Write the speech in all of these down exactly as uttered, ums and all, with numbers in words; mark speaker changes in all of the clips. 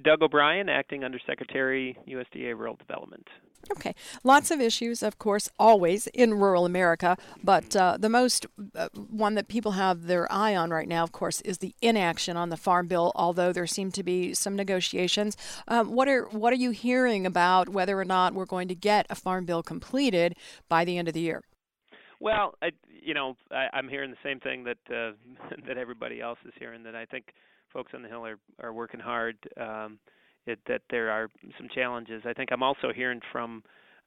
Speaker 1: Doug O'Brien, Acting Undersecretary, U S D A Rural Development.
Speaker 2: Okay. Lots of issues, of course, always in rural America, but uh, the most uh, one that people have their eye on right now, of course, is the inaction on the Farm Bill, although there seem to be some negotiations. Um, what are what are you hearing about whether or not we're going to get a Farm Bill completed by the end of the year?
Speaker 1: Well, I, you know, I, I'm hearing the same thing that uh, that everybody else is hearing, that I think folks on the Hill are, are working hard, um, it, that there are some challenges. I think I'm also hearing from,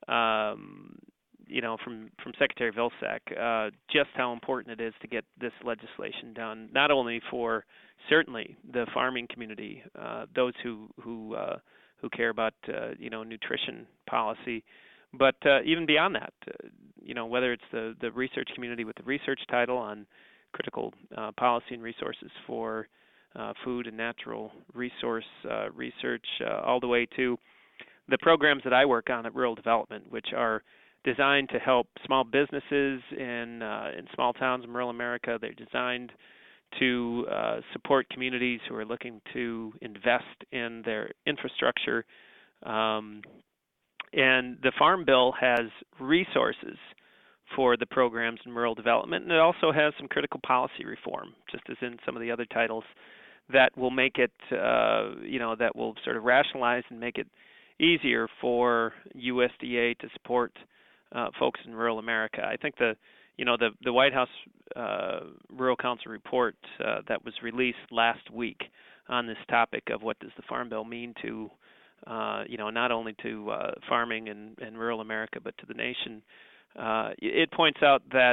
Speaker 1: um, you know, from, from Secretary Vilsack uh, just how important it is to get this legislation done, not only for certainly the farming community, uh, those who who uh, who care about uh, you know nutrition policy, but uh, even beyond that, uh, you know, whether it's the, the research community with the research title on critical uh, policy and resources for uh, food and natural resource uh, research, uh, all the way to the programs that I work on at Rural Development, which are designed to help small businesses in uh, in small towns in rural America. They're designed to uh, support communities who are looking to invest in their infrastructure. Um, and the Farm Bill has resources for the programs in rural development, and it also has some critical policy reform, just as in some of the other titles, that will make it, uh, you know, that will sort of rationalize and make it easier for U S D A to support uh, folks in rural America. I think the, you know, the the White House uh, Rural Council report uh, that was released last week on this topic of what does the Farm Bill mean to, uh, you know, not only to uh, farming and, and rural America, but to the nation. Uh, it points out that,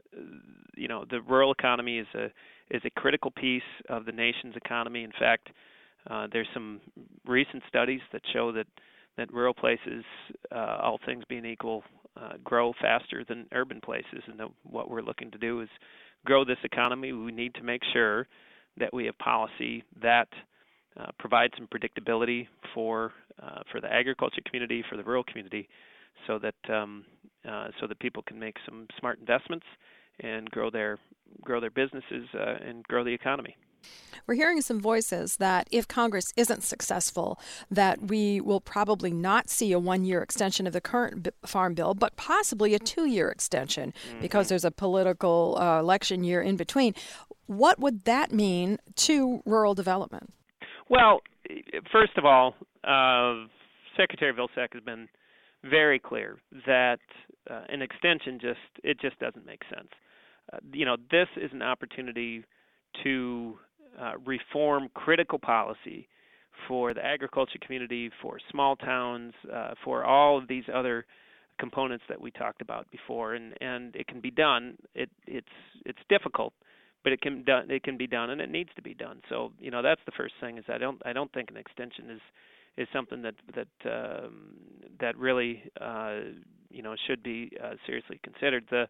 Speaker 1: you know, the rural economy is a is a critical piece of the nation's economy. In fact, uh, there's some recent studies that show that, that rural places, uh, all things being equal, uh, grow faster than urban places. And the, what we're looking to do is grow this economy. We need to make sure that we have policy that uh, provides some predictability for uh, for the agriculture community, for the rural community, so that um, uh, so that people can make some smart investments and grow their grow their businesses uh, and grow the economy.
Speaker 2: We're hearing some voices that if Congress isn't successful, that we will probably not see a one-year extension of the current Farm Bill, but possibly a two-year extension mm-hmm. because there's a political uh, election year in between. What would that mean to rural development?
Speaker 1: Well, first of all, uh, Secretary Vilsack has been very clear that uh, an extension just it just doesn't make sense. Uh, you know, this is an opportunity to uh, reform critical policy for the agriculture community, for small towns, uh, for all of these other components that we talked about before, and, and it can be done. It it's it's difficult, but it can done it can be done, and it needs to be done. So, you know, that's the first thing. Is I don't I don't think an extension is is something that that um, that really uh, you know should be uh, seriously considered. The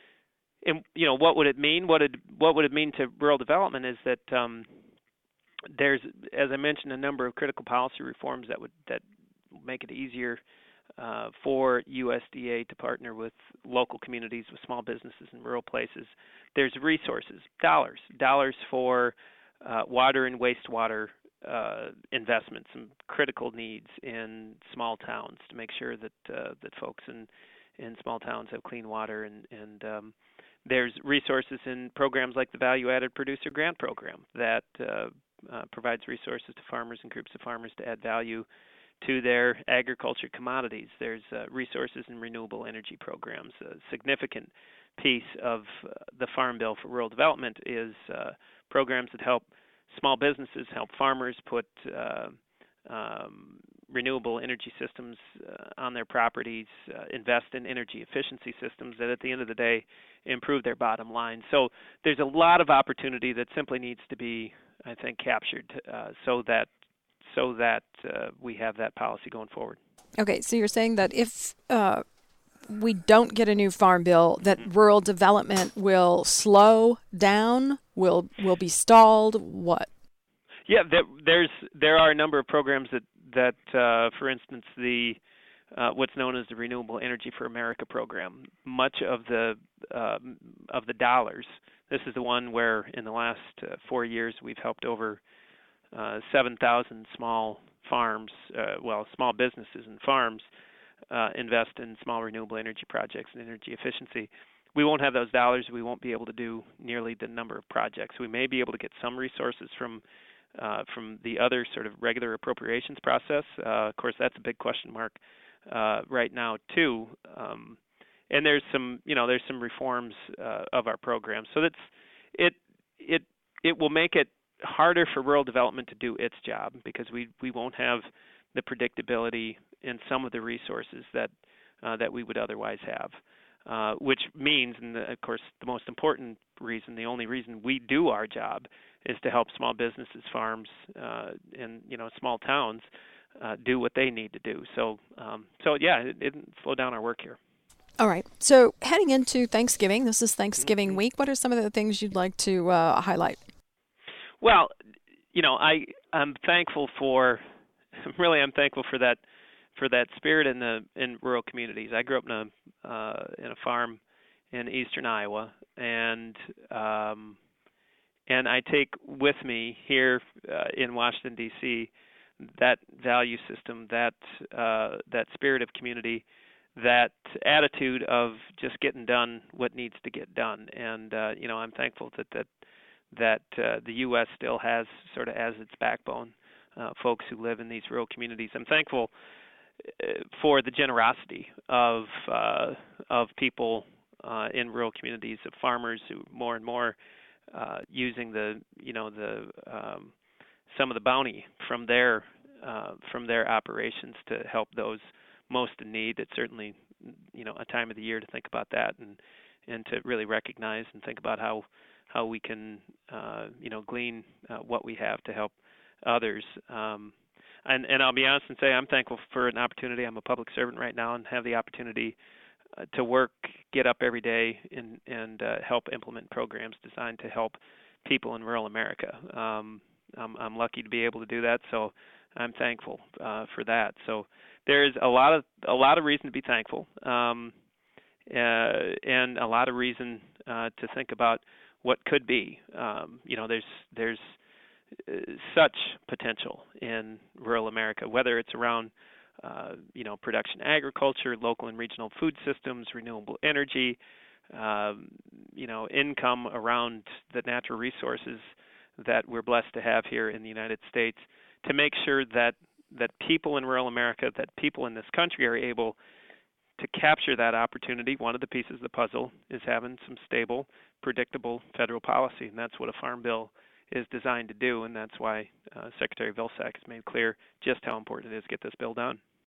Speaker 1: and you know what would it mean? What it what would it mean to rural development is that um, there's, as I mentioned, a number of critical policy reforms that would that make it easier uh, for U S D A to partner with local communities, with small businesses in rural places. There's resources, dollars, dollars for uh, water and wastewater uh, investments, some critical needs in small towns to make sure that uh, that folks in in small towns have clean water, and and um, there's resources in programs like the Value-Added Producer Grant Program that uh, uh, provides resources to farmers and groups of farmers to add value to their agriculture commodities. There's uh, resources in renewable energy programs. A significant piece of uh, the Farm Bill for rural development is uh, programs that help small businesses, help farmers put uh, um, renewable energy systems uh, on their properties, uh, invest in energy efficiency systems that at the end of the day improve their bottom line. So there's a lot of opportunity that simply needs to be, I think, captured uh, so that so that uh, we have that policy going forward.
Speaker 2: Okay, so you're saying that if uh, we don't get a new farm bill, that mm-hmm. rural development will slow down, will will be stalled, what?
Speaker 1: Yeah, there, there's there are a number of programs that that, uh, for instance, the uh, what's known as the Renewable Energy for America program. Much of the uh, of the dollars. This is the one where in the last uh, four years we've helped over uh, seven thousand small farms, uh, well, small businesses and farms uh, invest in small renewable energy projects and energy efficiency, we won't have those dollars. We won't be able to do nearly the number of projects. We may be able to get some resources from uh, from the other sort of regular appropriations process. Uh, of course, that's a big question mark uh, right now too. Um, and there's some, you know, there's some reforms uh, of our program. So that's it. It it will make it harder for rural development to do its job because we we won't have the predictability in some of the resources that uh, that we would otherwise have. Uh, which means, and the, of course, the most important reason, the only reason we do our job, is to help small businesses, farms, uh, and you know, small towns uh, do what they need to do. So, um, so yeah, it didn't slow down our work here.
Speaker 2: All right. So, heading into Thanksgiving, this is Thanksgiving
Speaker 1: Mm-hmm.
Speaker 2: week. What are some of the things you'd like to uh, highlight?
Speaker 1: Well, you know, I I'm thankful for, really, I'm thankful for that. for that spirit in the in rural communities. I grew up in a uh, in a farm in eastern Iowa, and um, and I take with me here uh, in Washington D C that value system, that uh, that spirit of community, that attitude of just getting done what needs to get done. And uh, you know, I'm thankful that that that uh, the U S still has sort of as its backbone uh, folks who live in these rural communities. I'm thankful for the generosity of uh, of people uh, in rural communities, of farmers who more and more uh, using the you know the um, some of the bounty from their uh, from their operations to help those most in need. It's certainly you know a time of the year to think about that and and to really recognize and think about how how we can uh, you know glean uh, what we have to help others. Um, And, and I'll be honest and say I'm thankful for an opportunity. I'm a public servant right now and have the opportunity uh, to work, get up every day, and, and uh, help implement programs designed to help people in rural America. Um, I'm, I'm lucky to be able to do that, so I'm thankful uh, for that. So there's a lot of a lot of reason to be thankful, um, uh, and a lot of reason uh, to think about what could be. Um, you know, there's there's such potential in rural America, whether it's around, uh, you know, production agriculture, local and regional food systems, renewable energy, um, you know, income around the natural resources that we're blessed to have here in the United States, to make sure that that people in rural America, that people in this country are able to capture that opportunity. One of the pieces of the puzzle is having some stable, predictable federal policy, and that's what a farm bill is designed to do, and that's why uh, Secretary Vilsack has made clear just how important it is to get this bill done.